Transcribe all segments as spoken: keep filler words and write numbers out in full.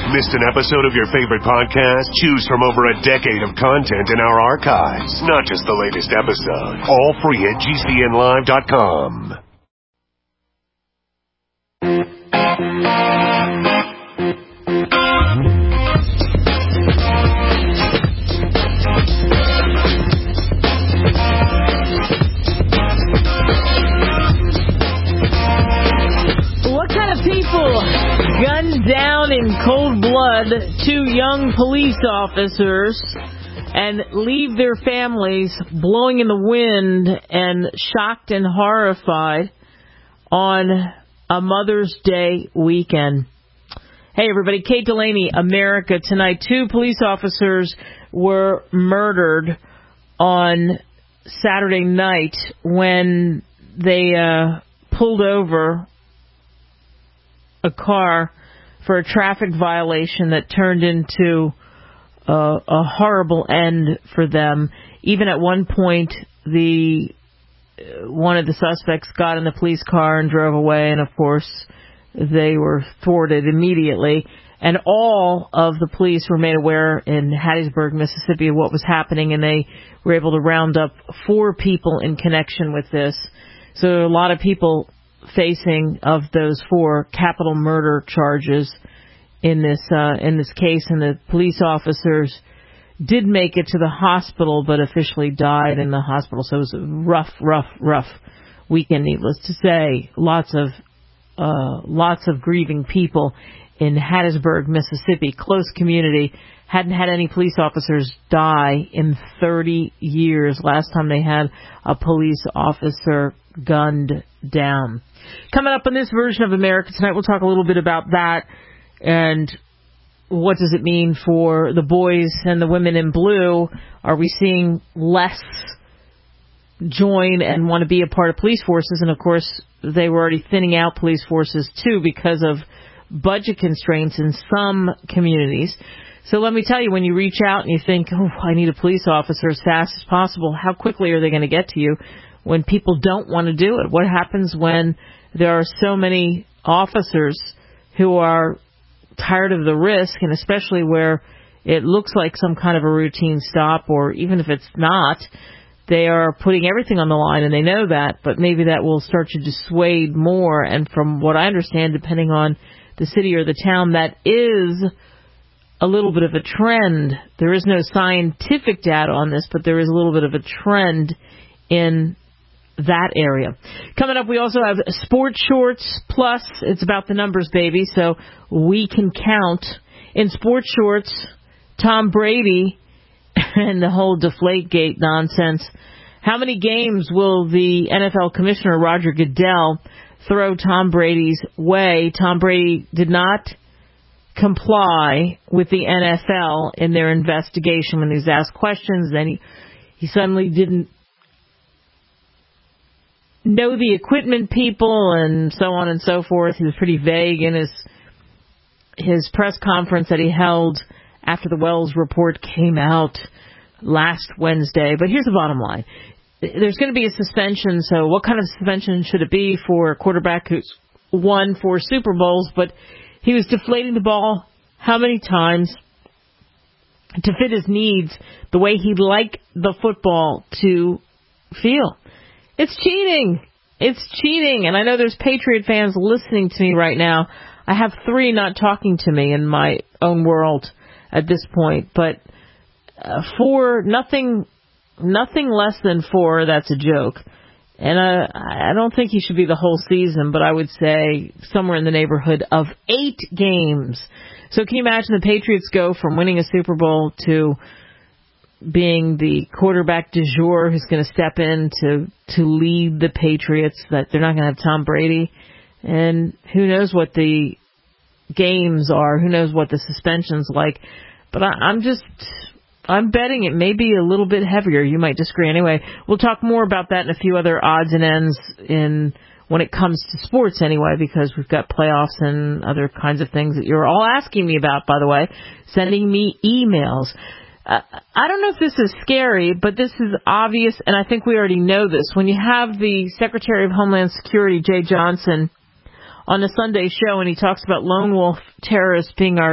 Missed an episode of your favorite podcast? Choose from over a decade of content in our archives, not just the latest episode. All free at G C N live dot com. Gunned down in cold blood two young police officers and leave their families blowing in the wind and shocked and horrified on a Mother's Day weekend. Hey everybody, Kate Delaney, America Tonight. Two police officers were murdered on Saturday night when they uh, pulled over a car for a traffic violation that turned into uh, a horrible end for them. Even at one point, the uh, one of the suspects got in the police car and drove away, and of course, they were thwarted immediately. And all of the police were made aware in Hattiesburg, Mississippi, of what was happening, and they were able to round up four people in connection with this. So a lot of people facing, of those four, capital murder charges in this uh, in this case, and the police officers did make it to the hospital, but officially died in the hospital. So it was a rough, rough, rough weekend. Needless to say, lots of uh, lots of grieving people in Hattiesburg, Mississippi, close community. Hadn't had any police officers die in thirty years. Last time they had a police officer gunned down. Coming up on this version of America Tonight, we'll talk a little bit about that and what does it mean for the boys and the women in blue. Are we seeing less join and want to be a part of police forces? And, of course, they were already thinning out police forces, too, because of budget constraints in some communities. So let me tell you, when you reach out and you think, oh, I need a police officer as fast as possible, how quickly are they going to get to you when people don't want to do it? What happens when there are so many officers who are tired of the risk, and especially where it looks like some kind of a routine stop, or even if it's not, they are putting everything on the line, and they know that, but maybe that will start to dissuade more. And from what I understand, depending on the city or the town, that is a little bit of a trend. There is no scientific data on this, but there is a little bit of a trend in that area. Coming up, we also have Sports Shorts Plus. It's about the numbers, baby, so we can count. In Sports Shorts, Tom Brady and the whole Deflategate nonsense. How many games will the N F L Commissioner Roger Goodell throw Tom Brady's way? Tom Brady did not comply with the N F L in their investigation when he was asked questions. Then he, he suddenly didn't know the equipment people and so on and so forth. He was pretty vague in his his press conference that he held after the Wells report came out last Wednesday. But here's the bottom line. There's going to be a suspension, so what kind of suspension should it be for a quarterback who's won four Super Bowls, but he was deflating the ball how many times to fit his needs the way he'd like the football to feel? It's cheating. It's cheating. And I know there's Patriot fans listening to me right now. I have three not talking to me in my own world at this point. But uh, four, nothing nothing less than four, that's a joke. And uh, I don't think he should be the whole season, but I would say somewhere in the neighborhood of eight games. So can you imagine the Patriots go from winning a Super Bowl to being the quarterback du jour who's going to step in to, to lead the Patriots, that they're not going to have Tom Brady. And who knows what the games are, who knows what the suspension's like. But I, I'm just, I'm betting it may be a little bit heavier. You might disagree. Anyway, we'll talk more about that and a few other odds and ends in when it comes to sports anyway, because we've got playoffs and other kinds of things that you're all asking me about, by the way, sending me emails. Uh, I don't know if this is scary, but this is obvious, and I think we already know this. When you have the Secretary of Homeland Security, Jay Johnson, on the Sunday show, and he talks about lone wolf terrorists being our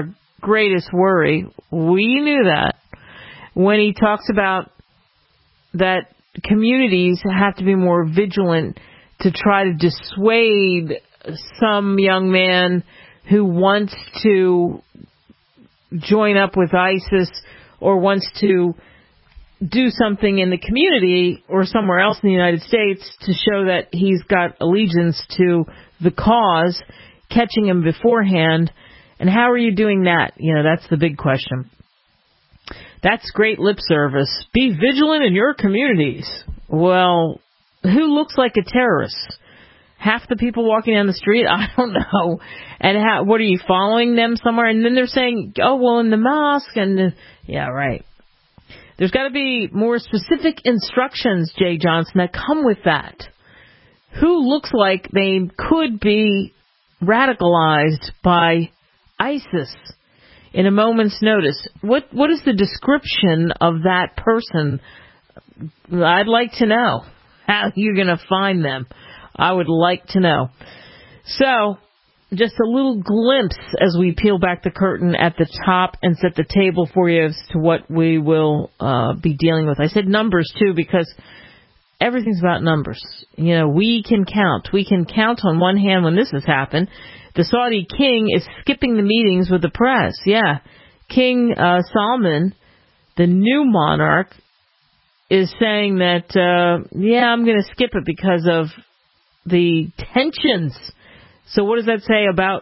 greatest worry. We knew that when he talks about that communities have to be more vigilant to try to dissuade some young man who wants to join up with ISIS or wants to do something in the community or somewhere else in the United States to show that he's got allegiance to the cause, catching him beforehand. And how are you doing that? You know, that's the big question. That's great lip service. Be vigilant in your communities. Well, who looks like a terrorist? Half the people walking down the street? I don't know. And how, what are you, following them somewhere? And then they're saying, oh, well, in the mosque. And the, yeah, right. There's got to be more specific instructions, Jay Johnson, that come with that. Who looks like they could be radicalized by ISIS in a moment's notice? What What is the description of that person? I'd like to know how you're going to find them. I would like to know. So, just a little glimpse as we peel back the curtain at the top and set the table for you as to what we will uh, be dealing with. I said numbers, too, because everything's about numbers. You know, we can count. We can count on one hand when this has happened. The Saudi king is skipping the meetings with the press. Yeah. King uh, Salman, the new monarch, is saying that, uh, yeah, I'm going to skip it because of the tensions. So what does that say about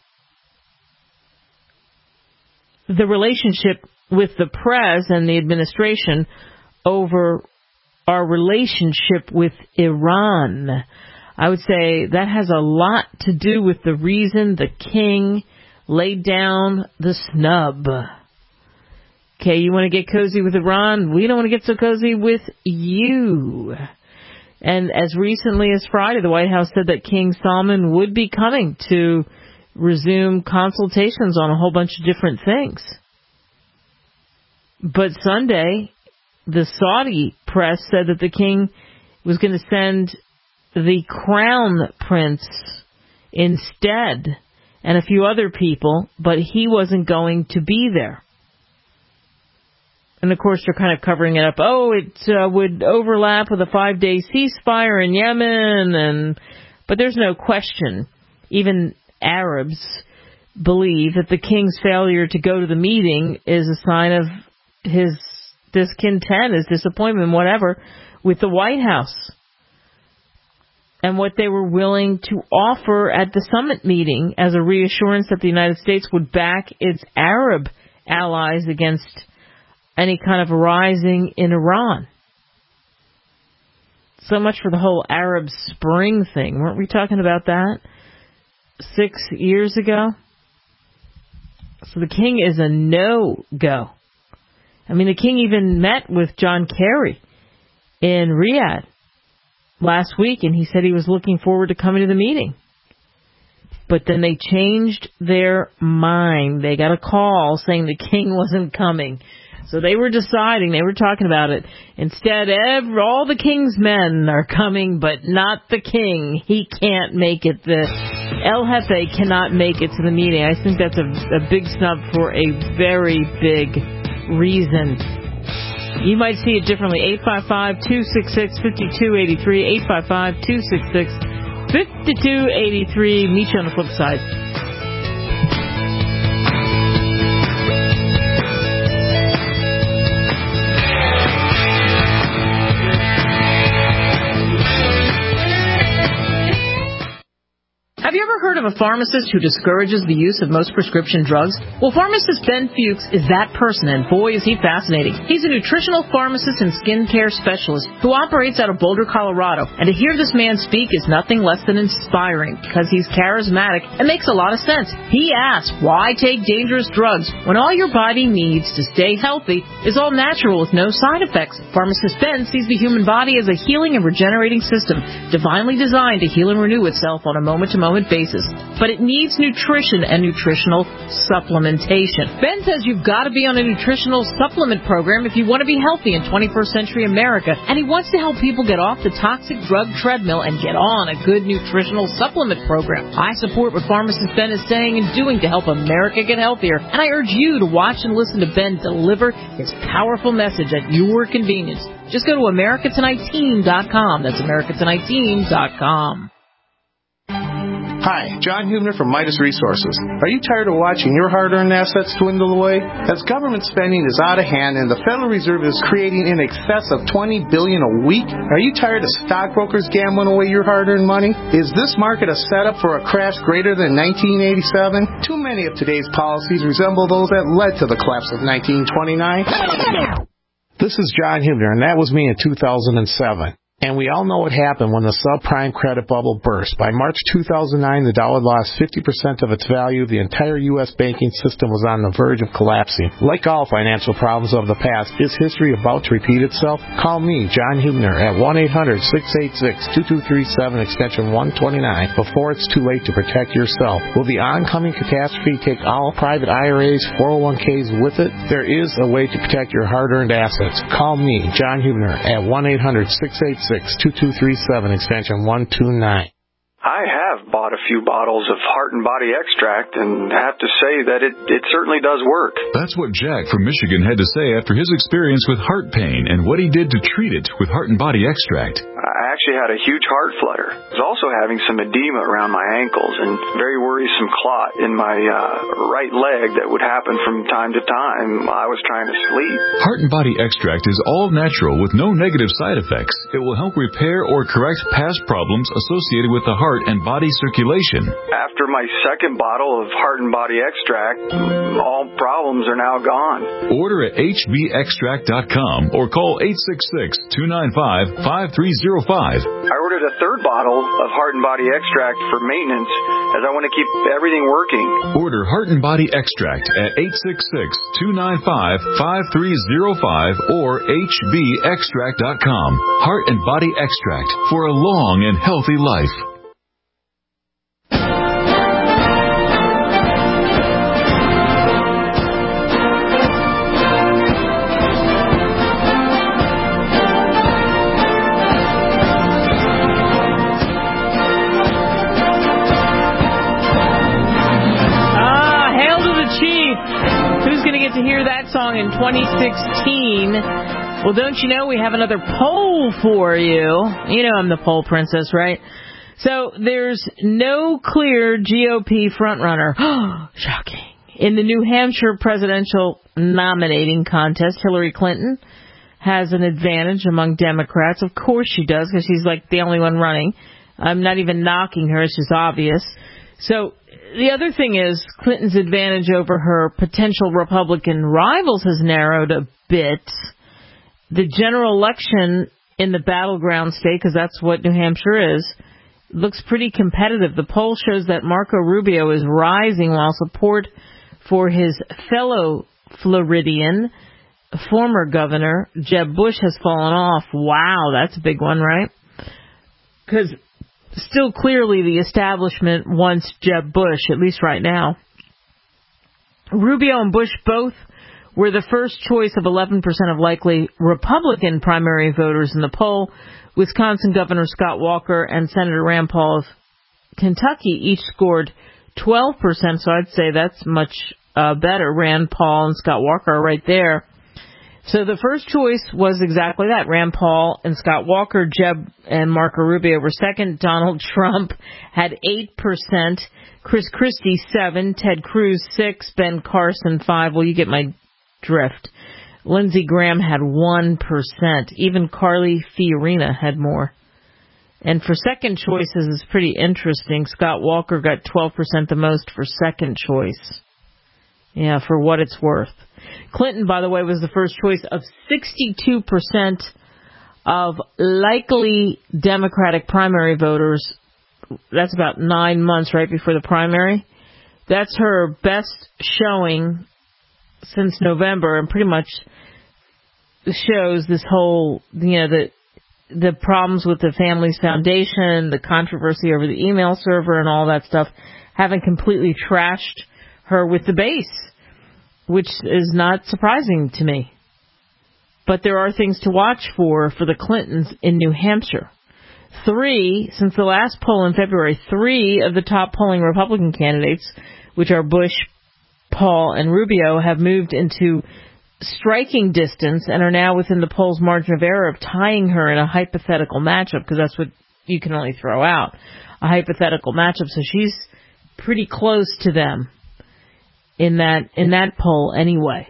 the relationship with the press and the administration over our relationship with Iran? I would say that has a lot to do with the reason the king laid down the snub. Okay, you want to get cozy with Iran? We don't want to get so cozy with you. And as recently as Friday, the White House said that King Salman would be coming to resume consultations on a whole bunch of different things. But Sunday, the Saudi press said that the king was going to send the crown prince instead and a few other people, but he wasn't going to be there. And, of course, they're kind of covering it up. Oh, it uh, would overlap with a five-day ceasefire in Yemen. and But there's no question. Even Arabs believe that the king's failure to go to the meeting is a sign of his discontent, his disappointment, whatever, with the White House. And what they were willing to offer at the summit meeting as a reassurance that the United States would back its Arab allies against any kind of rising in Iran. So much for the whole Arab Spring thing. Weren't we talking about that six years ago? So the king is a no-go. I mean, the king even met with John Kerry in Riyadh last week, and he said he was looking forward to coming to the meeting. But then they changed their mind. They got a call saying the king wasn't coming. So they were deciding, they were talking about it. Instead, every, all the king's men are coming, but not the king. He can't make it. The El Jefe cannot make it to the meeting. I think that's a, a big snub for a very big reason. You might see it differently. eight five five, two six six, five two eight three, eight five five, two six six, five two eight three. Meet you on the flip side. Have you ever heard of a pharmacist who discourages the use of most prescription drugs? Well, pharmacist Ben Fuchs is that person, and boy, is he fascinating. He's a nutritional pharmacist and skincare specialist who operates out of Boulder, Colorado. And to hear this man speak is nothing less than inspiring because he's charismatic and makes a lot of sense. He asks, why take dangerous drugs when all your body needs to stay healthy is all natural with no side effects? Pharmacist Ben sees the human body as a healing and regenerating system, divinely designed to heal and renew itself on a moment-to-moment basis. but it needs nutrition and nutritional supplementation. Ben says you've got to be on a nutritional supplement program if you want to be healthy in twenty-first century America, and he wants to help people get off the toxic drug treadmill and get on a good nutritional supplement program. I support what pharmacist Ben is saying and doing to help America get healthier, and I urge you to watch and listen to Ben deliver his powerful message at your convenience. Just go to America Tonight Team dot com. That's America Tonight Team dot com. Hi, John Hubner from Midas Resources. Are you tired of watching your hard-earned assets dwindle away? As government spending is out of hand and the Federal Reserve is creating in excess of twenty billion dollars a week, are you tired of stockbrokers gambling away your hard-earned money? Is this market a setup for a crash greater than nineteen eighty-seven? Too many of today's policies resemble those that led to the collapse of nineteen twenty-nine. This is John Hubner, and that was me in two thousand seven. And we all know what happened when the subprime credit bubble burst. By March two thousand nine, the dollar lost fifty percent of its value. The entire U S banking system was on the verge of collapsing. Like all financial problems of the past, is history about to repeat itself? Call me, John Hubner, at one eight hundred, six eight six, two two three seven, extension one twenty-nine, before it's too late to protect yourself. Will the oncoming catastrophe take all private I R As, four oh one k's with it? There is a way to protect your hard-earned assets. Call me, John Hubner, at one eight hundred, six eight six, two two three seven, extension one two nine. I have bought a few bottles of Heart and Body Extract and have to say that it, it certainly does work. That's what Jack from Michigan had to say after his experience with heart pain and what he did to treat it with Heart and Body Extract. I actually had a huge heart flutter. I was also having some edema around my ankles and very worrisome clot in my uh, right leg that would happen from time to time while I was trying to sleep. Heart and Body Extract is all natural with no negative side effects. It will help repair or correct past problems associated with the heart and body circulation. After my second bottle of Heart and Body Extract, all problems are now gone. Order at H B extract dot com or call eight six six, two nine five, five three zero five. I ordered a third bottle of Heart and Body Extract for maintenance as I want to keep everything working. Order Heart and Body Extract at eight six six, two nine five, five three zero five or H B extract dot com. Heart and Body Extract for a long and healthy life. To hear that song in twenty sixteen. Well, don't you know we have another poll for you? You know I'm the poll princess, right? So there's no clear G O P frontrunner. Shocking. In the New Hampshire presidential nominating contest, Hillary Clinton has an advantage among Democrats. Of course she does, because she's like the only one running. I'm not even knocking her. It's just obvious. So the other thing is Clinton's advantage over her potential Republican rivals has narrowed a bit. The general election in the battleground state, because that's what New Hampshire is, looks pretty competitive. The poll shows that Marco Rubio is rising while support for his fellow Floridian, former governor, Jeb Bush, has fallen off. Wow, that's a big one, right? Because still clearly the establishment wants Jeb Bush, at least right now. Rubio and Bush both were the first choice of eleven percent of likely Republican primary voters in the poll. Wisconsin Governor Scott Walker and Senator Rand Paul of Kentucky each scored twelve percent, so I'd say that's much uh, better. Rand Paul and Scott Walker are right there. So the first choice was exactly that. Rand Paul and Scott Walker. Jeb and Marco Rubio were second. Donald Trump had eight percent. Chris Christie, seven. Ted Cruz, six. Ben Carson, five. Well, you get my drift. Lindsey Graham had one percent. Even Carly Fiorina had more. And for second choices, it's pretty interesting. Scott Walker got twelve percent, the most for second choice. Yeah, for what it's worth. Clinton, by the way, was the first choice of sixty-two percent of likely Democratic primary voters. That's about nine months right before the primary. That's her best showing since November, and pretty much shows this whole, you know, the the problems with the Families Foundation, the controversy over the email server and all that stuff haven't completely trashed her with the base, which is not surprising to me. But there are things to watch for for the Clintons in New Hampshire. Three, since the last poll in February, three of the top polling Republican candidates, which are Bush, Paul, and Rubio, have moved into striking distance and are now within the poll's margin of error of tying her in a hypothetical matchup, because that's what you can only throw out, a hypothetical matchup. So she's pretty close to them in that in that poll anyway.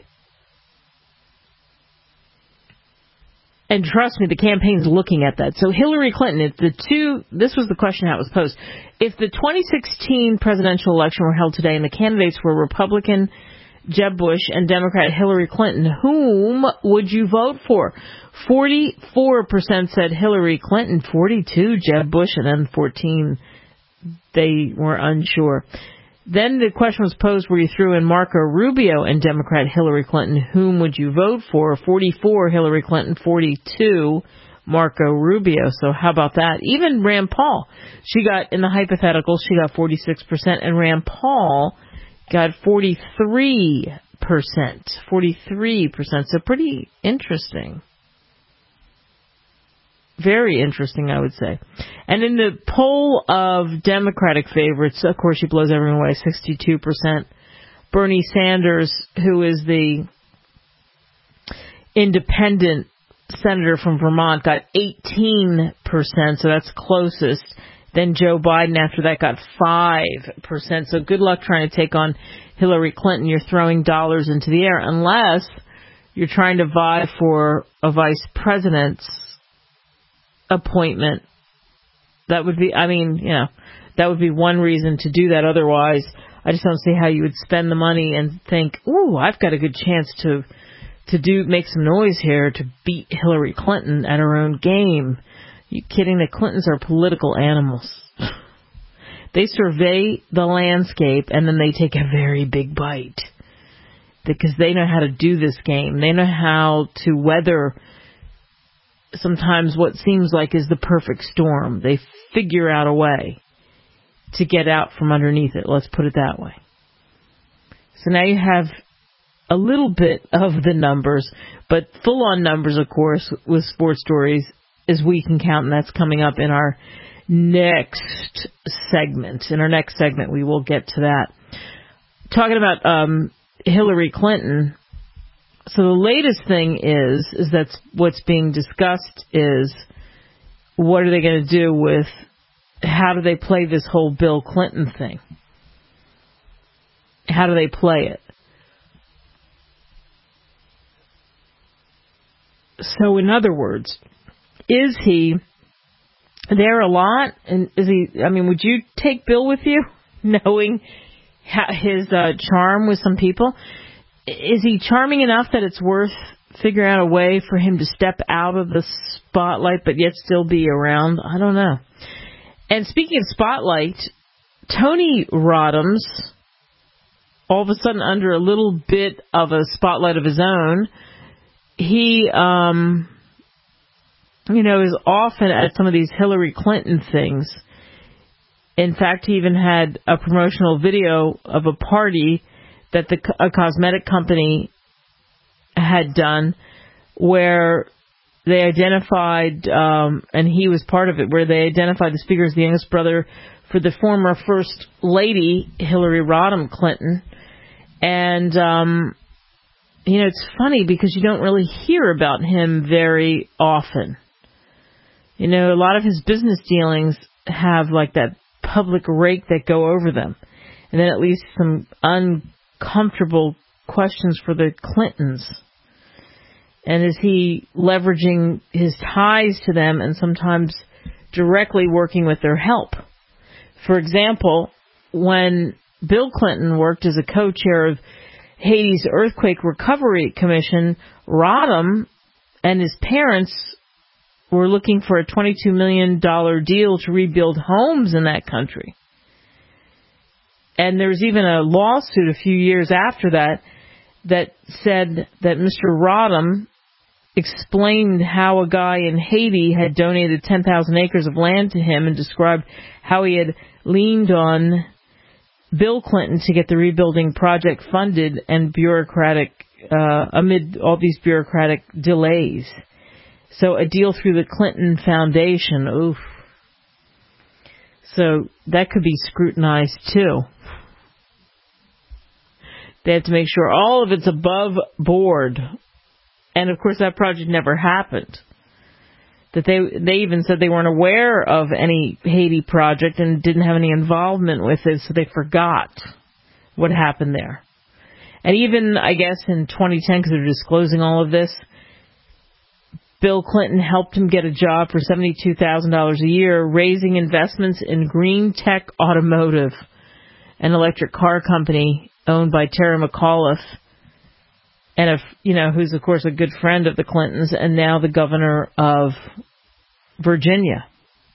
And trust me, the campaign's looking at that. So Hillary Clinton, if the two, this was the question how it was posed. If the twenty sixteen presidential election were held today and the candidates were Republican Jeb Bush and Democrat Hillary Clinton, whom would you vote for? forty-four percent said Hillary Clinton, forty-two Jeb Bush, and then fourteen they were unsure. Then the question was posed where you threw in Marco Rubio and Democrat Hillary Clinton, whom would you vote for? forty-four Hillary Clinton, forty-two Marco Rubio. So how about that? Even Rand Paul, she got, in the hypothetical, she got forty-six percent, and Rand Paul got forty-three percent. forty-three percent. So pretty interesting. Very interesting, I would say. And in the poll of Democratic favorites, of course, she blows everyone away, sixty-two percent. Bernie Sanders, who is the independent senator from Vermont, got eighteen percent, so that's closest. Then Joe Biden, after that, got five percent. So good luck trying to take on Hillary Clinton. You're throwing dollars into the air, unless you're trying to vie for a vice president's appointment. That would be, I mean, you know, that would be one reason to do that. Otherwise, I just don't see how you would spend the money and think, ooh, I've got a good chance to to do make some noise here to beat Hillary Clinton at her own game. You kidding? The Clintons are political animals. They survey the landscape and then they take a very big bite because they know how to do this game. They know how to weather sometimes what seems like is the perfect storm. They figure out a way to get out from underneath it. Let's put it that way. So now you have a little bit of the numbers, but full-on numbers, of course, with sports stories as we can count, and that's coming up in our next segment. In our next segment, we will get to that. Talking about um, Hillary Clinton. So the latest thing is, is that's what's being discussed is what are they going to do with, how do they play this whole Bill Clinton thing? How do they play it? So in other words, is he there a lot? And is he, I mean, would you take Bill with you, knowing his uh, charm with some people? Is he charming enough that it's worth figuring out a way for him to step out of the spotlight but yet still be around? I don't know. And speaking of spotlight, Tony Rodhams, all of a sudden under a little bit of a spotlight of his own, he, um, you know, is often at some of these Hillary Clinton things. In fact, he even had a promotional video of a party that the a cosmetic company had done where they identified, um, and he was part of it, where they identified the speaker as the youngest brother for the former First Lady, Hillary Rodham Clinton. And, um, you know, it's funny because you don't really hear about him very often. You know, a lot of his business dealings have like that public rake that go over them. And then at least some uncomfortable questions for the Clintons. And is he leveraging his ties to them and sometimes directly working with their help? For example, when Bill Clinton worked as a co-chair of Haiti's Earthquake Recovery Commission, Rodham and his parents were looking for a twenty-two million dollars deal to rebuild homes in that country. And there was even a lawsuit a few years after that that said that Mister Rodham explained how a guy in Haiti had donated ten thousand acres of land to him and described how he had leaned on Bill Clinton to get the rebuilding project funded and bureaucratic, uh, amid all these bureaucratic delays. So a deal through the Clinton Foundation, oof. So that could be scrutinized too. They have to make sure all of it's above board. And of course that project never happened. That they they even said they weren't aware of any Haiti project and didn't have any involvement with it, so they forgot what happened there. And even, I guess, in twenty ten, because they're disclosing all of this, Bill Clinton helped him get a job for seventy-two thousand dollars a year, raising investments in Green Tech Automotive, an electric car company owned by Terry McAuliffe, and a, you know, who's of course a good friend of the Clintons, and now the governor of Virginia.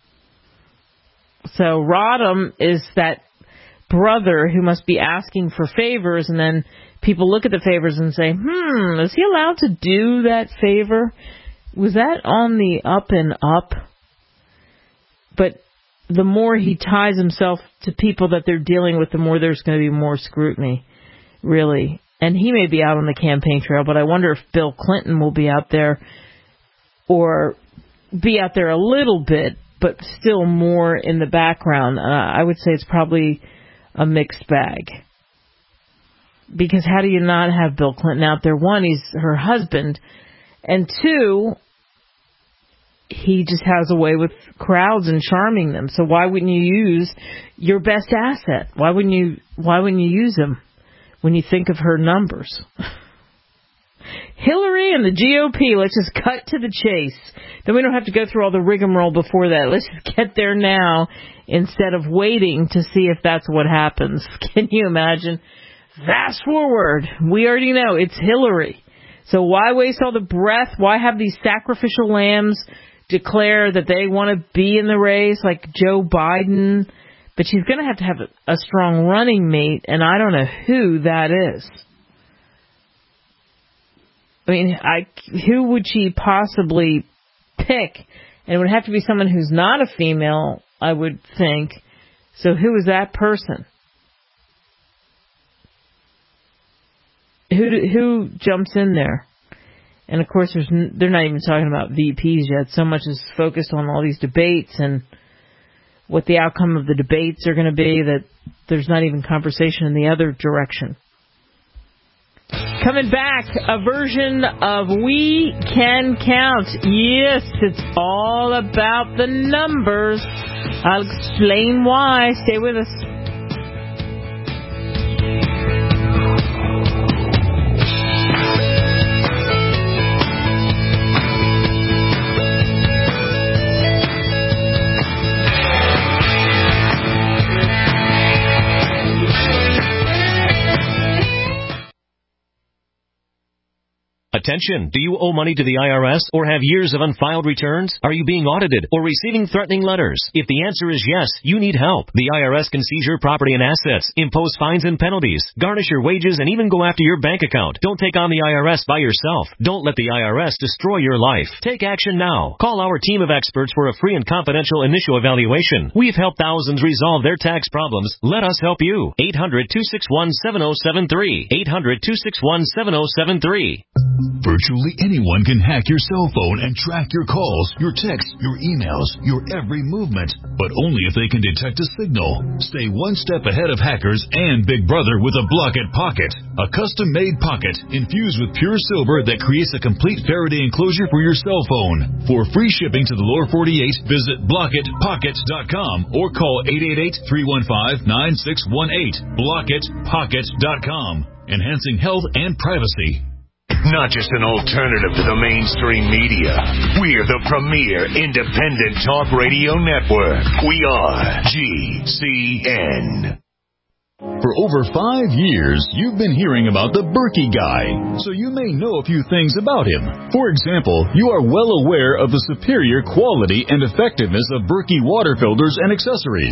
So Rodham is that brother who must be asking for favors, and then people look at the favors and say, hmm, is he allowed to do that favor? Was that on the up and up? But the more he ties himself to people that they're dealing with, the more there's going to be more scrutiny, really. And he may be out on the campaign trail, but I wonder if Bill Clinton will be out there, or be out there a little bit, but still more in the background. Uh, I would say it's probably a mixed bag. Because how do you not have Bill Clinton out there? One, he's her husband, and two, he just has a way with crowds and charming them. So why wouldn't you use your best asset? Why wouldn't you? Why wouldn't you use him when you think of her numbers? Hillary and the G O P. Let's just cut to the chase. Then we don't have to go through all the rigmarole before that. Let's just get there now instead of waiting to see if that's what happens. Can you imagine? Fast forward. We already know it's Hillary. So why waste all the breath? Why have these sacrificial lambs declare that they want to be in the race like Joe Biden? But she's going to have to have a, a strong running mate, and I don't know who that is. I mean, I, who would she possibly pick? And it would have to be someone who's not a female, I would think. So who is that person? Who do, who jumps in there? And, of course, there's n- they're not even talking about V Ps yet. So much is focused on all these debates and what the outcome of the debates are going to be that there's not even conversation in the other direction. Coming back, a version of We Can Count. Yes, it's all about the numbers. I'll explain why. Stay with us. Attention! Do you owe money to the I R S or have years of unfiled returns? Are you being audited or receiving threatening letters? If the answer is yes, you need help. The I R S can seize your property and assets, impose fines and penalties, garnish your wages, and even go after your bank account. Don't take on the I R S by yourself. Don't let the I R S destroy your life. Take action now. Call our team of experts for a free and confidential initial evaluation. We've helped thousands resolve their tax problems. Let us help you. eight hundred, two six one, seven oh seven three. eight hundred, two six one, seven oh seven three. Virtually anyone can hack your cell phone and track your calls, your texts, your emails, your every movement, but only if they can detect a signal. Stay one step ahead of hackers and Big Brother with a Blockit Pocket, a custom-made pocket infused with pure silver that creates a complete Faraday enclosure for your cell phone. For free shipping to the lower forty-eight, visit blockit pocket dot com or call eight eight eight, three one five, nine six one eight. blockit pocket dot com, enhancing health and privacy. Not just an alternative to the mainstream media. We're the premier independent talk radio network. We are G C N. For over five years, you've been hearing about the Berkey Guy, so you may know a few things about him. For example, you are well aware of the superior quality and effectiveness of Berkey water filters and accessories.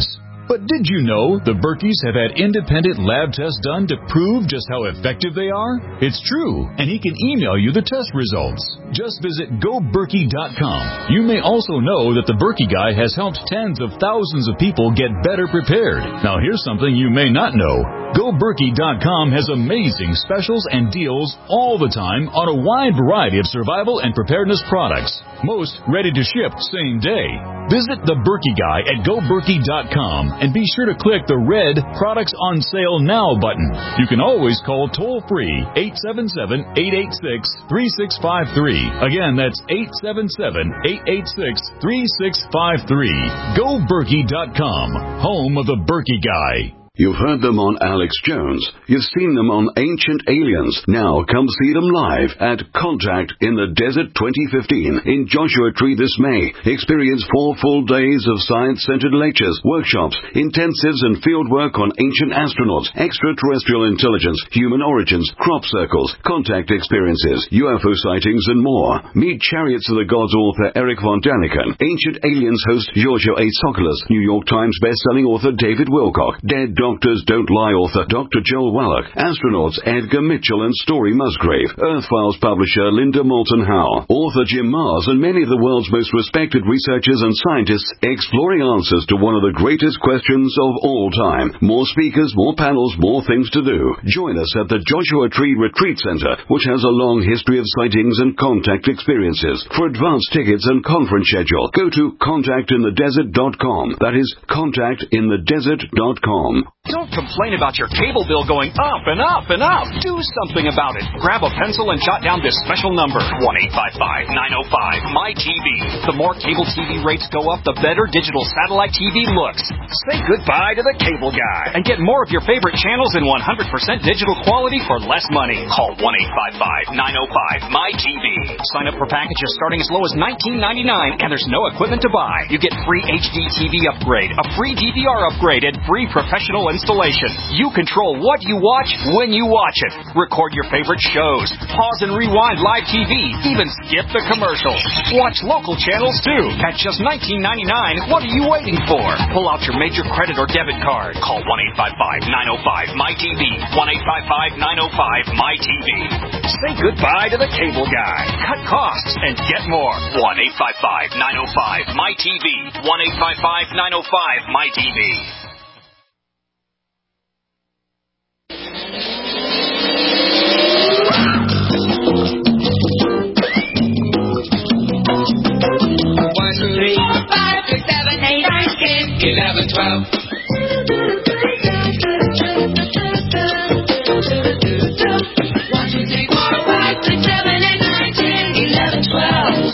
But did you know the Berkeys have had independent lab tests done to prove just how effective they are? It's true, and he can email you the test results. Just visit go berkey dot com. You may also know that the Berkey Guy has helped tens of thousands of people get better prepared. Now here's something you may not know. go berkey dot com has amazing specials and deals all the time on a wide variety of survival and preparedness products. Most ready to ship same day. Visit the Berkey Guy at go berkey dot com and be sure to click the red Products on Sale Now button. You can always call toll-free eight seven seven, eight eight six, three six five three. Again, that's eight seven seven, eight eight six, three six five three. go berkey dot com, home of the Berkey Guy. You've heard them on Alex Jones. You've seen them on Ancient Aliens. Now come see them live at Contact in the Desert twenty fifteen in Joshua Tree this May. Experience four full days of science-centered lectures, workshops, intensives, and field work on ancient astronauts, extraterrestrial intelligence, human origins, crop circles, contact experiences, U F O sightings, and more. Meet Chariots of the Gods author Eric von Daniken, Ancient Aliens host Giorgio A. Tsoukalos, New York Times best-selling author David Wilcock, Dead Doctors Don't Lie author Doctor Joel Wallach, astronauts Edgar Mitchell and Story Musgrave, Earth Files publisher Linda Moulton Howe, author Jim Mars, and many of the world's most respected researchers and scientists exploring answers to one of the greatest questions of all time. More speakers, more panels, more things to do. Join us at the Joshua Tree Retreat Center, which has a long history of sightings and contact experiences. For advance tickets and conference schedule, go to contact in the desert dot com. That is contact in the desert dot com. Don't complain about your cable bill going up and up and up. Do something about it. Grab a pencil and jot down this special number, one eight five five, nine oh five, M Y T V. The more cable T V rates go up, the better digital satellite T V looks. Say goodbye to the cable guy and get more of your favorite channels in one hundred percent digital quality for less money. Call one eight five five, nine oh five, M Y T V. Sign up for packages starting as low as nineteen ninety-nine, and there's no equipment to buy. You get free H D T V upgrade, a free D V R upgrade, and free professional installation. You control what you watch when you watch it. Record your favorite shows. Pause and rewind live T V. Even skip the commercials. Watch local channels too. At just nineteen ninety-nine, what are you waiting for? Pull out your major credit or debit card. Call one eight five five, nine oh five, M Y T V. one eight five five, nine oh five, M Y T V. Say goodbye to the cable guy. Cut costs and get more. one eight five five, nine oh five, M Y T V. one eight five five, nine oh five, M Y T V. One, two, three, four, five, six, seven, eight, nine, ten, eleven, twelve. One, two, three, four, five, six, seven, eight, nine, ten, eleven, twelve.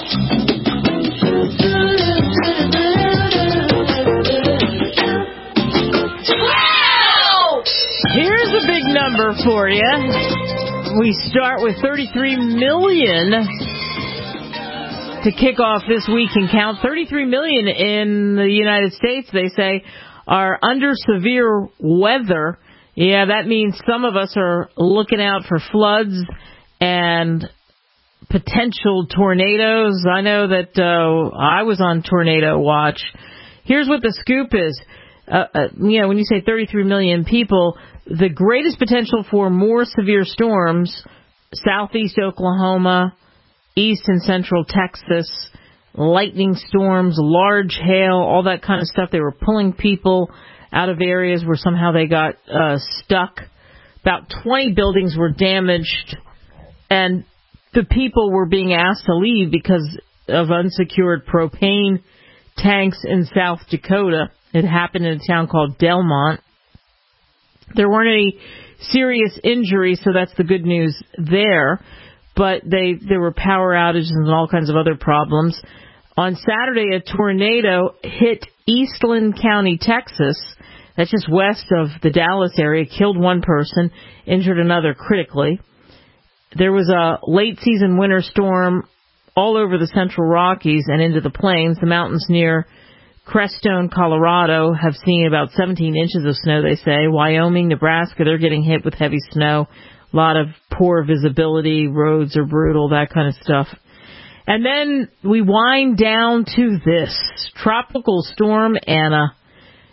Twelve! Here's a big number for you. We start with thirty-three million to kick off this week and count. thirty-three million in the United States, they say, are under severe weather. Yeah, that means some of us are looking out for floods and potential tornadoes. I know that uh, I was on tornado watch. Here's what the scoop is. Uh, uh, you know, when you say thirty-three million people, the greatest potential for more severe storms, southeast Oklahoma, east and central Texas, lightning storms, large hail, all that kind of stuff. They were pulling people out of areas where somehow they got uh, stuck. About twenty buildings were damaged, and the people were being asked to leave because of unsecured propane tanks in South Dakota. It happened in a town called Delmont. There weren't any serious injuries, so that's the good news there. But they there were power outages and all kinds of other problems. On Saturday, a tornado hit Eastland County, Texas. That's just west of the Dallas area. Killed one person, injured another critically. There was a late-season winter storm all over the Central Rockies and into the plains. The mountains near Crestone, Colorado, have seen about seventeen inches of snow, they say. Wyoming, Nebraska, they're getting hit with heavy snow. A lot of poor visibility, roads are brutal, that kind of stuff. And then we wind down to this. Tropical Storm Anna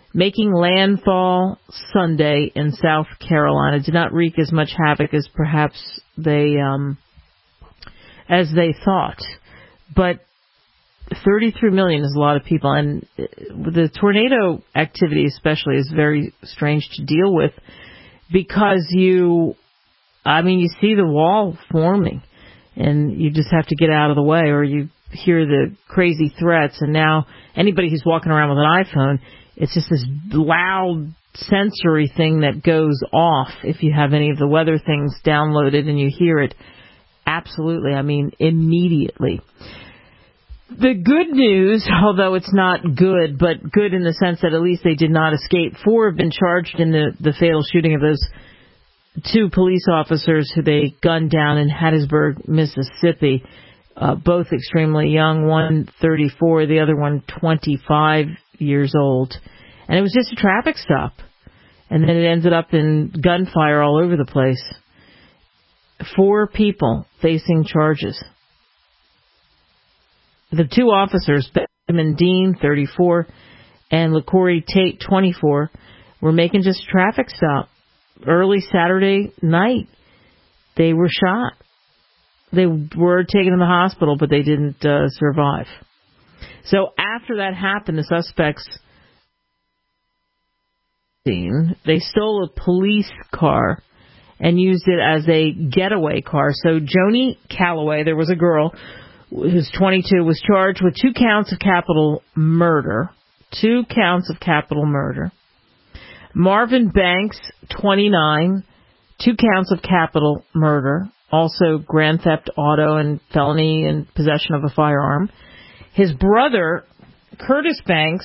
making landfall Sunday in South Carolina. Did not wreak as much havoc as perhaps they um, as they thought, but thirty-three million is a lot of people, and the tornado activity especially is very strange to deal with because you, I mean, you see the wall forming, and you just have to get out of the way, or you hear the crazy threats, and now anybody who's walking around with an iPhone, it's just this loud sensory thing that goes off if you have any of the weather things downloaded and you hear it. Absolutely, I mean, immediately. The good news, although it's not good, but good in the sense that at least they did not escape. Four have been charged in the, the fatal shooting of those two police officers who they gunned down in Hattiesburg, Mississippi. Uh, both extremely young, one thirty-four, the other one twenty-five years old. And it was just a traffic stop. And then it ended up in gunfire all over the place. Four people facing charges. The two officers, Benjamin Dean, thirty-four, and LaCorey Tate, twenty-four, were making just a traffic stop. Early Saturday night, they were shot. They were taken to the hospital, but they didn't uh, survive. So after that happened, the suspects, they stole a police car and used it as a getaway car. So Joni Calloway, there was a girl who's twenty-two, was charged with two counts of capital murder. Two counts of capital murder. Marvin Banks, twenty-nine, two counts of capital murder. Also grand theft auto and felony in possession of a firearm. His brother, Curtis Banks,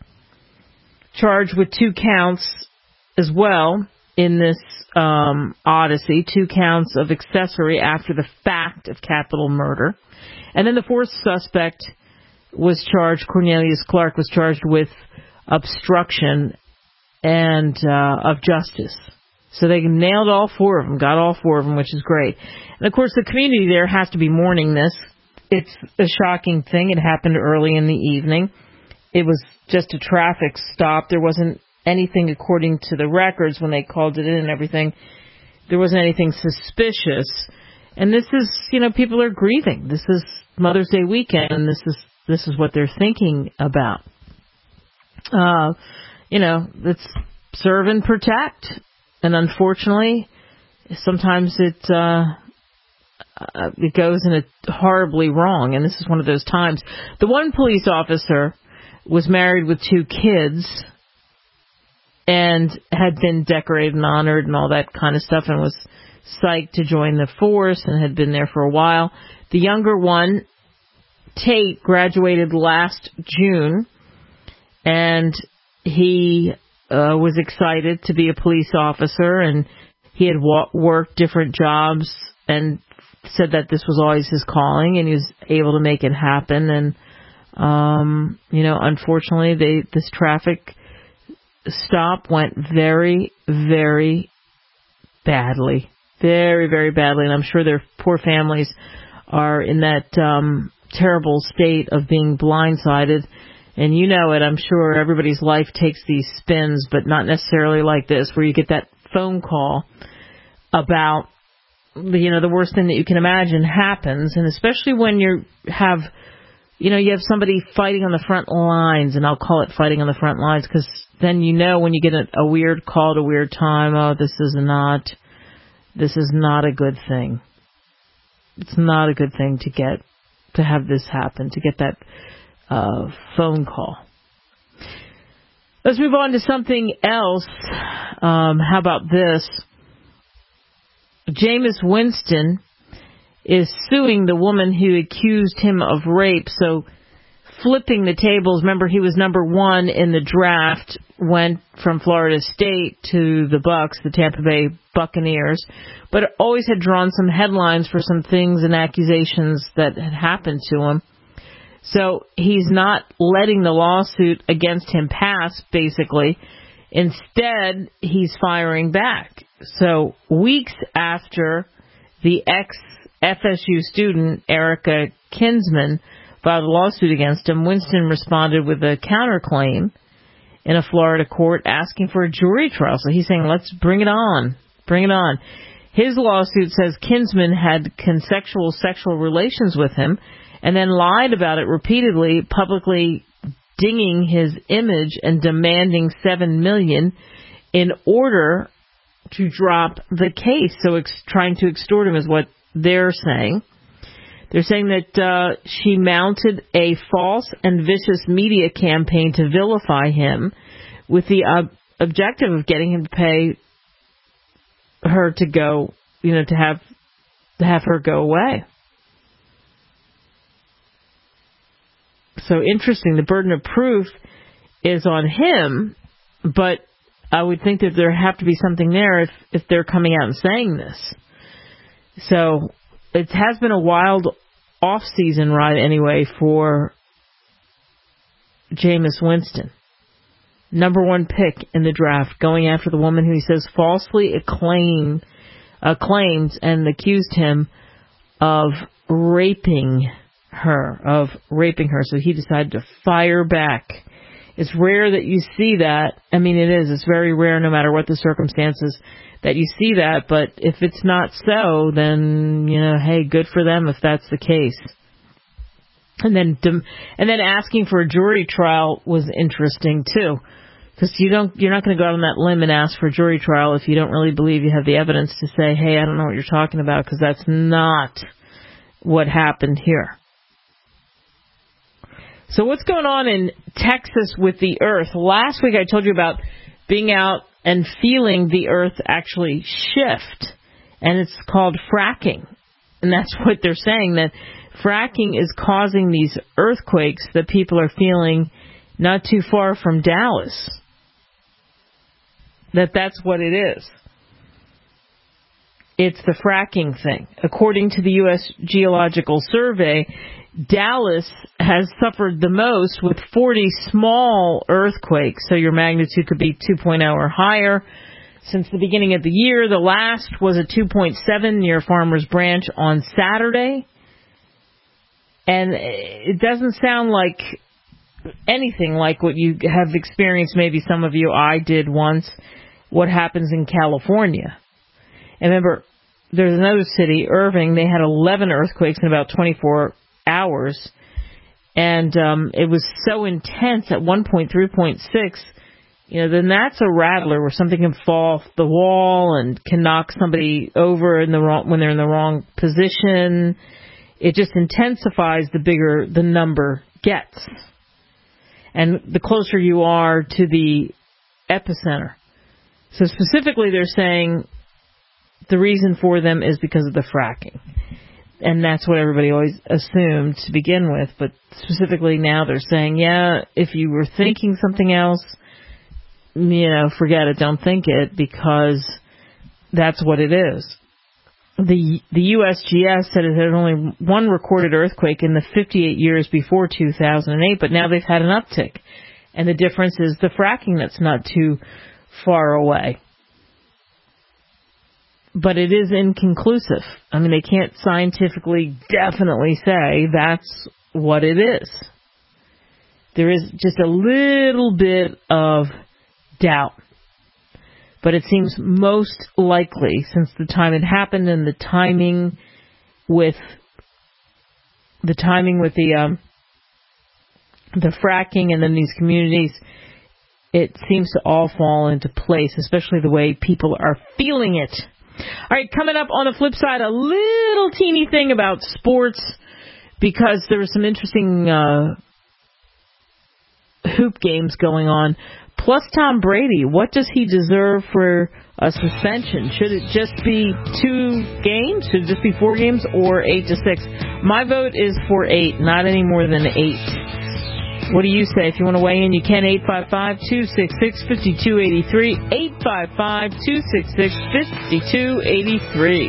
charged with two counts as well in this um, odyssey, two counts of accessory after the fact of capital murder. And then the fourth suspect was charged, Cornelius Clark, was charged with obstruction and uh, of justice. So they nailed all four of them, got all four of them, which is great. And, of course, the community there has to be mourning this. It's a shocking thing. It happened early in the evening. It was just a traffic stop. There wasn't anything, according to the records, when they called it in and everything, there wasn't anything suspicious. And this is, you know, people are grieving. This is Mother's Day weekend, and this is this is what they're thinking about. Uh, you know, it's serve and protect. And unfortunately, sometimes it uh, uh, it goes in a horribly wrong. And this is one of those times. The one police officer was married with two kids and had been decorated and honored and all that kind of stuff and was psyched to join the force and had been there for a while. The younger one, Tate, graduated last June, and he uh, was excited to be a police officer, and he had wa- worked different jobs and said that this was always his calling, and he was able to make it happen. And um, you know, unfortunately, they this traffic stop went very, very badly. Very, very badly. And I'm sure their poor families are in that um, terrible state of being blindsided. And you know it, I'm sure everybody's life takes these spins, but not necessarily like this, where you get that phone call about, you know, the worst thing that you can imagine happens. And especially when you have, you know, you have somebody fighting on the front lines, and I'll call it fighting on the front lines, because then you know when you get a, a weird call at a weird time, oh, this is not, this is not a good thing. It's not a good thing to get, to have this happen, to get that uh, phone call. Let's move on to something else. Um, how about this? Jameis Winston is suing the woman who accused him of rape. So flipping the tables. Remember, he was number one in the draft, went from Florida State to the Bucks, the Tampa Bay Buccaneers, but always had drawn some headlines for some things and accusations that had happened to him. So he's not letting the lawsuit against him pass, basically. Instead, he's firing back. So weeks after the ex-F S U student, Erica Kinsman, filed a lawsuit against him, Winston responded with a counterclaim in a Florida court asking for a jury trial. So he's saying, let's bring it on. Bring it on. His lawsuit says Kinsman had consensual sexual relations with him and then lied about it repeatedly, publicly dinging his image and demanding seven million dollars in order to drop the case. So ex- trying to extort him is what they're saying. They're saying that uh, she mounted a false and vicious media campaign to vilify him with the uh, objective of getting him to pay her to go, you know, to have to have her go away. So interesting. The burden of proof is on him, but I would think that there have to be something there if, if they're coming out and saying this. So it has been a wild off-season ride anyway for Jameis Winston. Number one pick in the draft, going after the woman who he says falsely acclaimed, acclaimed and accused him of raping her, of raping her. So he decided to fire back. It's rare that you see that. I mean, it is. It's very rare, no matter what the circumstances, that you see that. But if it's not so, then, you know, hey, good for them if that's the case. And then, and then asking for a jury trial was interesting too, because you don't, you're not going to go out on that limb and ask for a jury trial if you don't really believe you have the evidence to say, hey, I don't know what you're talking about, because that's not what happened here. So what's going on in Texas with the earth? Last week I told you about being out and feeling the earth actually shift, and it's called fracking. And that's what they're saying, that fracking is causing these earthquakes that people are feeling not too far from Dallas. That that's what it is. It's the fracking thing. According to the U S Geological Survey, Dallas has suffered the most with forty small earthquakes, so your magnitude could be two point oh or higher. Since the beginning of the year, the last was a two point seven near Farmers Branch on Saturday. And it doesn't sound like anything like what you have experienced, maybe some of you, I did once, what happens in California. And remember, there's another city, Irving, they had eleven earthquakes in about twenty-four hours, and um, it was so intense at one point three point six, you know, then that's a rattler where something can fall off the wall and can knock somebody over in the wrong when they're in the wrong position. It just intensifies the bigger the number gets, and the closer you are to the epicenter. So specifically, they're saying the reason for them is because of the fracking. And that's what everybody always assumed to begin with. But specifically now they're saying, yeah, if you were thinking something else, you know, forget it, don't think it, because that's what it is. The the U S G S said it had only one recorded earthquake in the fifty-eight years before two thousand eight, but now they've had an uptick. And the difference is the fracking that's not too far away. But it is inconclusive. I mean, they can't scientifically definitely say that's what it is. There is just a little bit of doubt. But it seems most likely, since the time it happened and the timing with the timing with the um, the fracking and then these communities, it seems to all fall into place, especially the way people are feeling it. All right, coming up on the flip side, a little teeny thing about sports, because there were some interesting uh, hoop games going on. Plus Tom Brady, what does he deserve for a suspension? Should it just be two games? Should it just be four games or eight to six? My vote is for eight, not any more than eight. What do you say? If you want to weigh in, you can. eight five five, two six six, five two eight three. eight five five, two six six, five two eight three.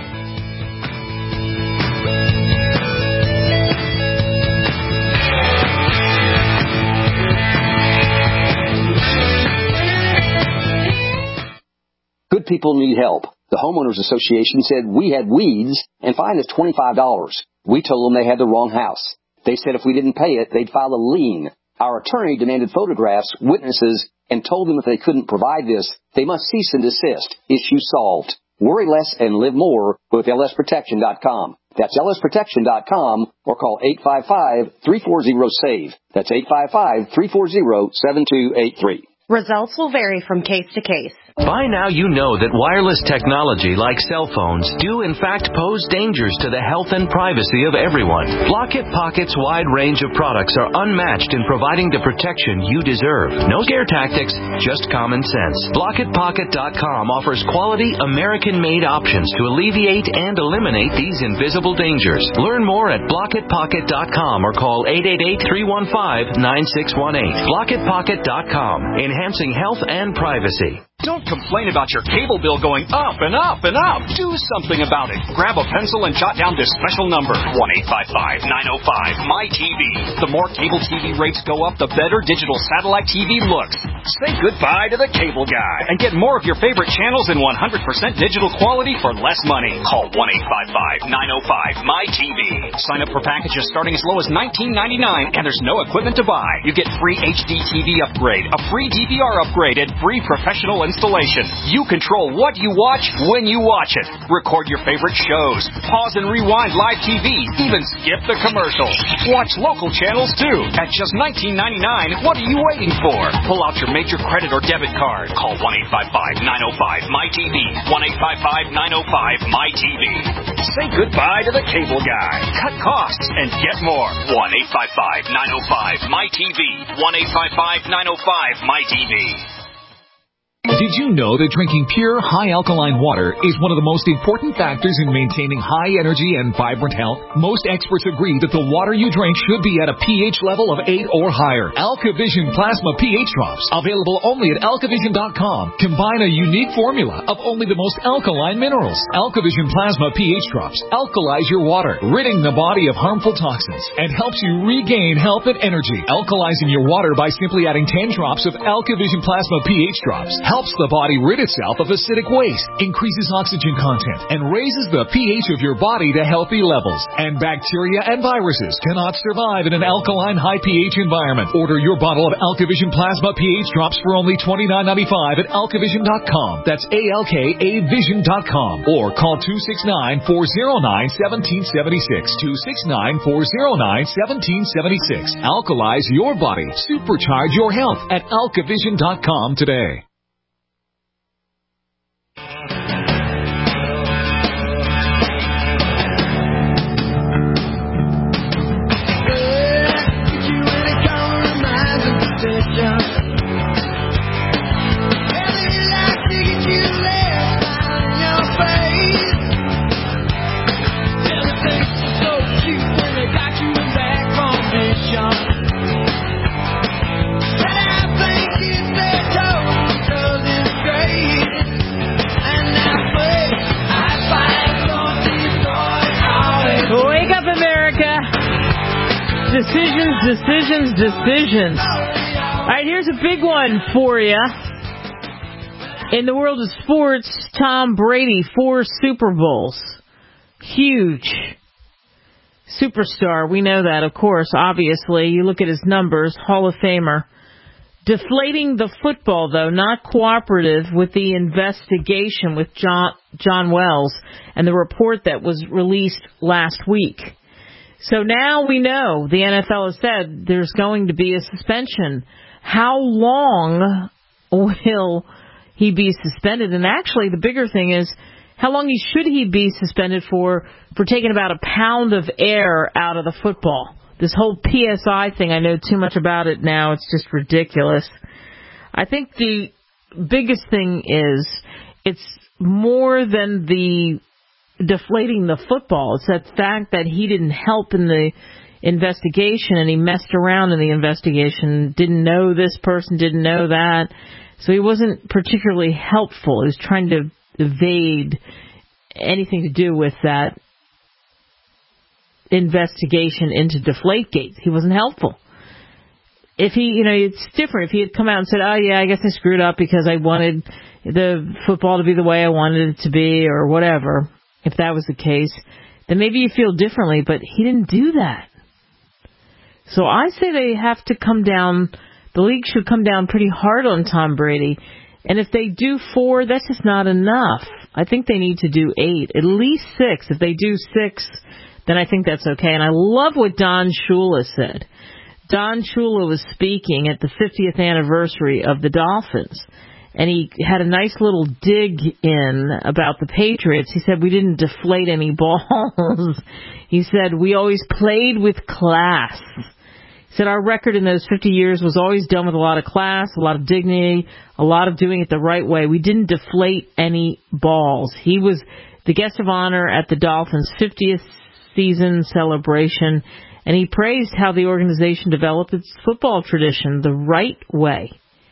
Good people need help. The Homeowners Association said we had weeds and fined us twenty-five dollars. We told them they had the wrong house. They said if we didn't pay it, they'd file a lien. Our attorney demanded photographs, witnesses, and told them if they couldn't provide this, they must cease and desist. Issue solved. Worry less and live more with L S protection dot com. That's L S protection dot com or call eight five five, three four zero, S A V E. That's eight five five, three four zero, seven two eight three. Results will vary from case to case. By now you know that wireless technology like cell phones do in fact pose dangers to the health and privacy of everyone. Blockit Pocket's wide range of products are unmatched in providing the protection you deserve. No scare tactics, just common sense. Blockit Pocket dot com offers quality American-made options to alleviate and eliminate these invisible dangers. Learn more at Blockit Pocket dot com or call eight eight eight, three one five, nine six one eight. Blockit Pocket dot com, enhancing health and privacy. Don't complain about your cable bill going up and up and up. Do something about it. Grab a pencil and jot down this special number, one eight five five, nine oh five, M Y T V. The more cable T V rates go up, the better digital satellite T V looks. Say goodbye to the cable guy and get more of your favorite channels in one hundred percent digital quality for less money. Call one eight five five, nine oh five, M Y T V. Sign up for packages starting as low as nineteen ninety-nine, and there's no equipment to buy. You get free H D T V upgrade, a free D V R upgrade, and free professional installation. You control what you watch when you watch it. Record your favorite shows. Pause and rewind live T V. Even skip the commercials. Watch local channels too. At just nineteen ninety-nine, what are you waiting for? Pull out your major credit or debit card. Call one eight five five, nine oh five, M Y T V. one eight five five, nine oh five, M Y T V. Say goodbye to the cable guy. Cut costs and get more. one eight five five, nine oh five, M Y T V. one eight five five, nine oh five, M Y T V. Did you know that drinking pure, high alkaline water is one of the most important factors in maintaining high energy and vibrant health? Most experts agree that the water you drink should be at a pH level of eight or higher. AlkaVision Plasma pH Drops, available only at alkavision dot com, combine a unique formula of only the most alkaline minerals. AlkaVision Plasma pH Drops alkalize your water, ridding the body of harmful toxins, and helps you regain health and energy. Alkalizing your water by simply adding ten drops of AlkaVision Plasma pH Drops helps the body rid itself of acidic waste, increases oxygen content, and raises the pH of your body to healthy levels. And bacteria and viruses cannot survive in an alkaline high pH environment. Order your bottle of AlkaVision Plasma pH Drops for only twenty-nine ninety-five at alkavision dot com. That's A L K A vision dot com. Or call two six nine, four oh nine, one seven seven six. two six nine, four oh nine, one seven seven six. Alkalize your body. Supercharge your health at alkavision dot com today. Decisions, decisions, decisions. All right, here's a big one for you. In the world of sports, Tom Brady, four Super Bowls. Huge. Superstar, we know that, of course, obviously. You look at his numbers, Hall of Famer. Deflating the football, though, not cooperative with the investigation with John, John Wells and the report that was released last week. So now we know, the N F L has said, there's going to be a suspension. How long will he be suspended? And actually, the bigger thing is, how long should he be suspended for, for taking about a pound of air out of the football? This whole P S I thing, I know too much about it now. It's just ridiculous. I think the biggest thing is, it's more than the deflating the football. It's that fact that he didn't help in the investigation and he messed around in the investigation, didn't know this person, didn't know that. So he wasn't particularly helpful. He was trying to evade anything to do with that investigation into Deflategate. He wasn't helpful. If he, you know, it's different. If he had come out and said, oh yeah, I guess I screwed up because I wanted the football to be the way I wanted it to be or whatever. If that was the case, then maybe you feel differently, but he didn't do that. So I say they have to come down, the league should come down pretty hard on Tom Brady. And if they do four, that's just not enough. I think they need to do eight, at least six. If they do six, then I think that's okay. And I love what Don Shula said. Don Shula was speaking at the fiftieth anniversary of the Dolphins, and he had a nice little dig in about the Patriots. He said, we didn't deflate any balls. He said, we always played with class. He said, our record in those fifty years was always done with a lot of class, a lot of dignity, a lot of doing it the right way. We didn't deflate any balls. He was the guest of honor at the Dolphins' fiftieth season celebration, and he praised how the organization developed its football tradition the right way.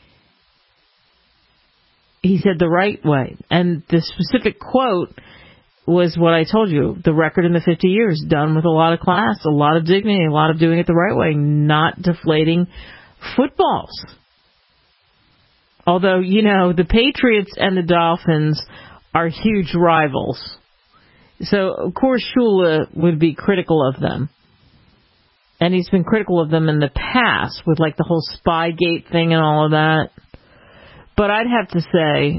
He said the right way. And the specific quote was what I told you, the record in the fifty years, done with a lot of class, a lot of dignity, a lot of doing it the right way, not deflating footballs. Although, you know, the Patriots and the Dolphins are huge rivals. So, of course, Shula would be critical of them. And he's been critical of them in the past with, like, the whole Spygate thing and all of that. But I'd have to say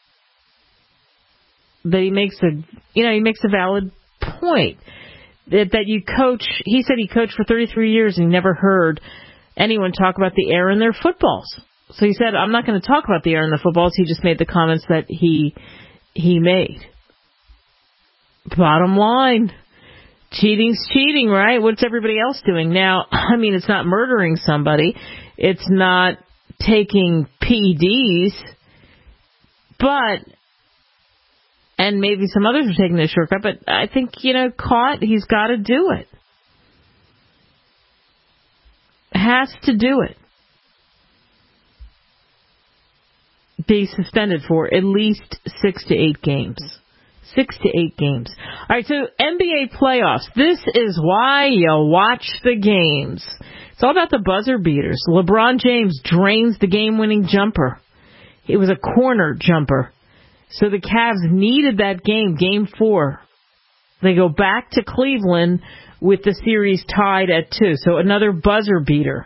that he makes a, you know, he makes a valid point. That, that you coach, he said he coached for thirty-three years and he never heard anyone talk about the air in their footballs. So he said, I'm not going to talk about the air in the footballs. He just made the comments that he he made. Bottom line, cheating's cheating, right? What's everybody else doing? Now, I mean, it's not murdering somebody. It's not taking P E Ds. But, and maybe some others are taking this shortcut, but I think, you know, caught, he's got to do it. Has to do it. Be suspended for at least six to eight games. Six to eight games. All right, so N B A playoffs. This is why you watch the games. It's all about the buzzer beaters. LeBron James drains the game-winning jumper. It was a corner jumper. So the Cavs needed that game, game four. They go back to Cleveland with the series tied at two. So another buzzer beater.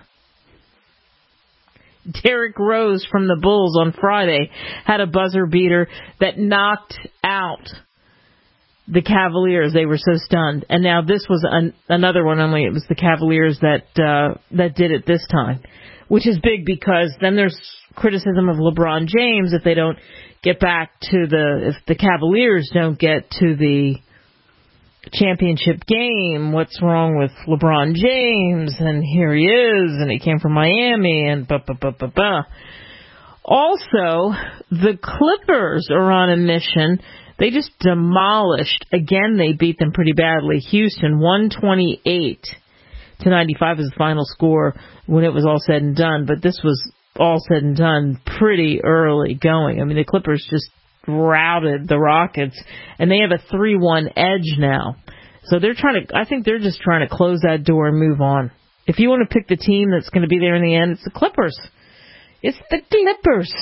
Derrick Rose from the Bulls on Friday had a buzzer beater that knocked out the Cavaliers. They were so stunned. And now this was an, another one, only it was the Cavaliers that uh, that did it this time, which is big because then there's criticism of LeBron James if they don't get back to the, if the Cavaliers don't get to the championship game. What's wrong with LeBron James? And here he is, and he came from Miami, and ba ba ba ba ba. Also, the Clippers are on a mission. They just demolished, again, they beat them pretty badly. Houston, one twenty-eight to ninety-five is the final score when it was all said and done. But this was all said and done pretty early going. I mean, the Clippers just routed the Rockets, and they have a three one edge now. So they're trying to, I think they're just trying to close that door and move on. If you want to pick the team that's going to be there in the end, it's the Clippers. It's the Clippers.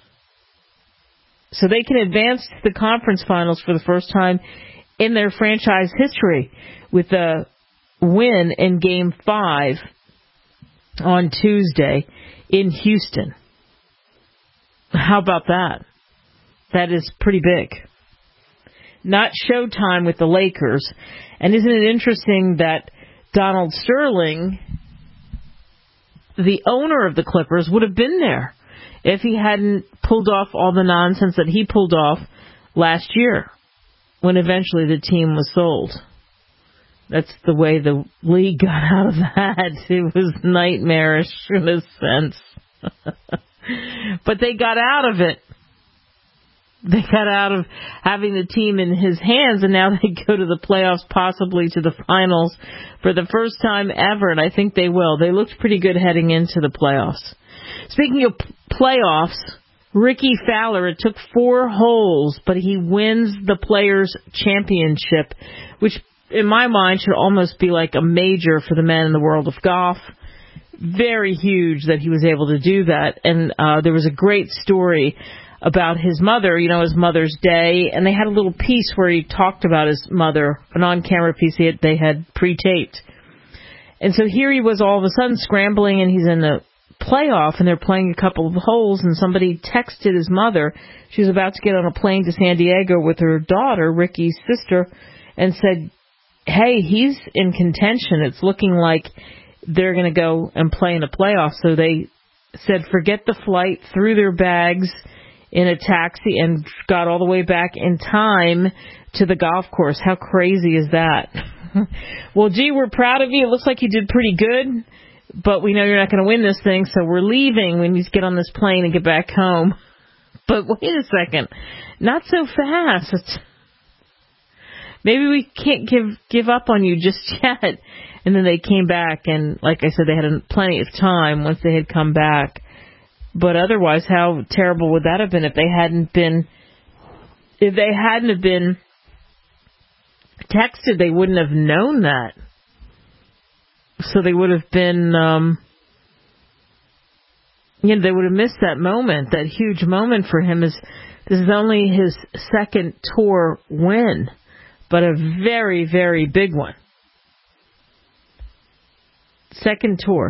So they can advance to the conference finals for the first time in their franchise history with a win in Game five on Tuesday in Houston. How about that? That is pretty big. Not Showtime with the Lakers. And isn't it interesting that Donald Sterling, the owner of the Clippers, would have been there if he hadn't pulled off all the nonsense that he pulled off last year when eventually the team was sold. That's the way the league got out of that. It was nightmarish in a sense. But they got out of it. They got out of having the team in his hands, and now they go to the playoffs, possibly to the finals for the first time ever, and I think they will. They looked pretty good heading into the playoffs. Speaking of p- playoffs, Ricky Fowler, it took four holes, but he wins the Players' Championship, which in my mind should almost be like a major for the men in the world of golf. Very huge that he was able to do that, and uh, there was a great story about his mother, you know, his Mother's Day, and they had a little piece where he talked about his mother, an on-camera piece he had, they had pre-taped. And so here he was all of a sudden scrambling, and he's in the playoff, and they're playing a couple of holes, and somebody texted his mother. She was about to get on a plane to San Diego with her daughter, Ricky's sister, and said, hey, he's in contention. It's looking like they're going to go and play in the playoff. So they said forget the flight, threw their bags in a taxi, and got all the way back in time to the golf course. How crazy is that? Well, gee, we're proud of you. It looks like you did pretty good, but we know you're not going to win this thing, so we're leaving. We need to get on this plane and get back home. But wait a second. Not so fast. Maybe we can't give give up on you just yet. And then they came back, and like I said, they had plenty of time once they had come back. But otherwise, how terrible would that have been if they hadn't been, if they hadn't have been texted? They wouldn't have known that. So they would have been, um, you know, they would have missed that moment, that huge moment for him. Is this is only his second tour win, but a very, very big one. Second tour.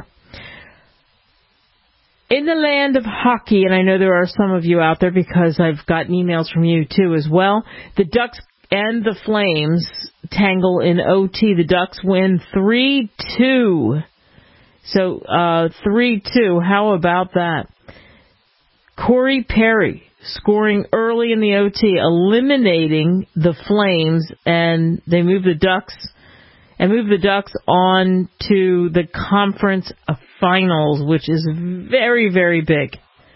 In the land of hockey, and I know there are some of you out there because I've gotten emails from you too as well, the Ducks and the Flames tangle in O T. The Ducks win three two. So, uh, three two. How about that? Corey Perry scoring early in the O T, eliminating the Flames, and they move the Ducks and move the Ducks on to the conference finals, which is very, very big.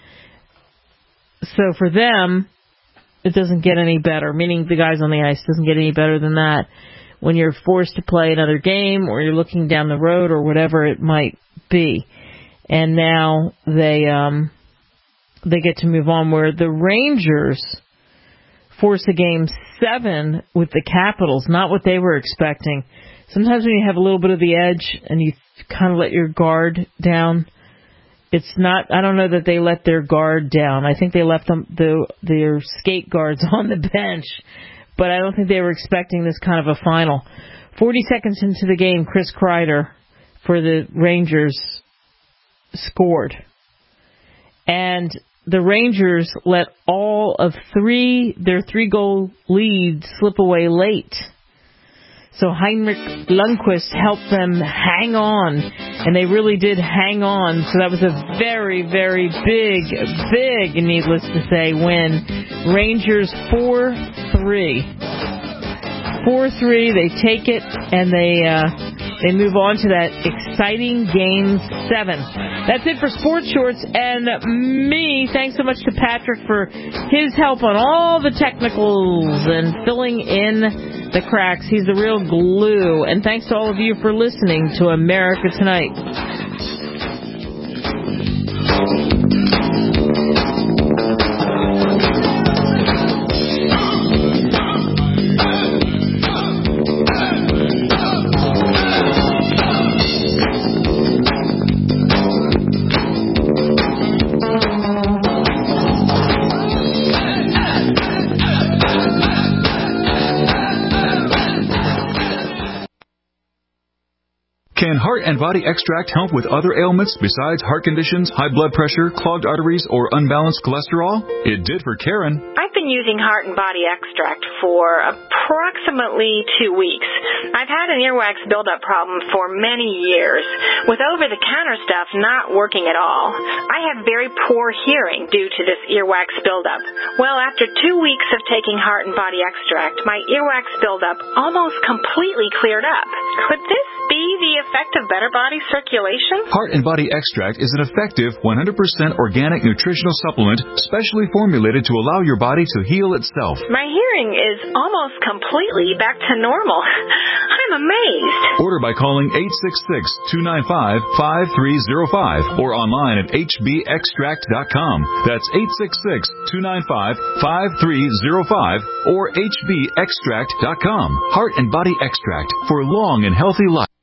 So for them, it doesn't get any better, meaning the guys on the ice doesn't get any better than that when you're forced to play another game or you're looking down the road or whatever it might be. And now they um, they get to move on, where the Rangers force a game seven with the Capitals, not what they were expecting. Sometimes when you have a little bit of the edge and you kind of let your guard down, it's not, I don't know that they let their guard down. I think they left them, the, their skate guards on the bench, but I don't think they were expecting this kind of a final. forty seconds into the game, Chris Kreider for the Rangers scored. And the Rangers let all of three, their three goal lead slip away late. So Heinrich Lundqvist helped them hang on, and they really did hang on. So that was a very, very big, big, needless to say, win. Rangers four three. four three, they take it, and they uh, they move on to that exciting Game seven. That's it for Sports Shorts and me. Thanks so much to Patrick for his help on all the technicals and filling in the cracks. He's the real glue. And thanks to all of you for listening to America Tonight. Can Heart and Body Extract help with other ailments besides heart conditions, high blood pressure, clogged arteries, or unbalanced cholesterol? It did for Karen. I've been using Heart and Body Extract for approximately two weeks. I've had an earwax buildup problem for many years, with over-the-counter stuff not working at all. I have very poor hearing due to this earwax buildup. Well, after two weeks of taking Heart and Body Extract, my earwax buildup almost completely cleared up. Could this be the effect of better body circulation? Heart and Body Extract is an effective one hundred percent organic nutritional supplement specially formulated to allow your body to heal itself. My hearing is almost completely back to normal. I'm amazed. Order by calling eight six six, two nine five, five three zero five or online at h b extract dot com. That's eight six six, two nine five, five three zero five or h b extract dot com. Heart and Body Extract for long and healthy life.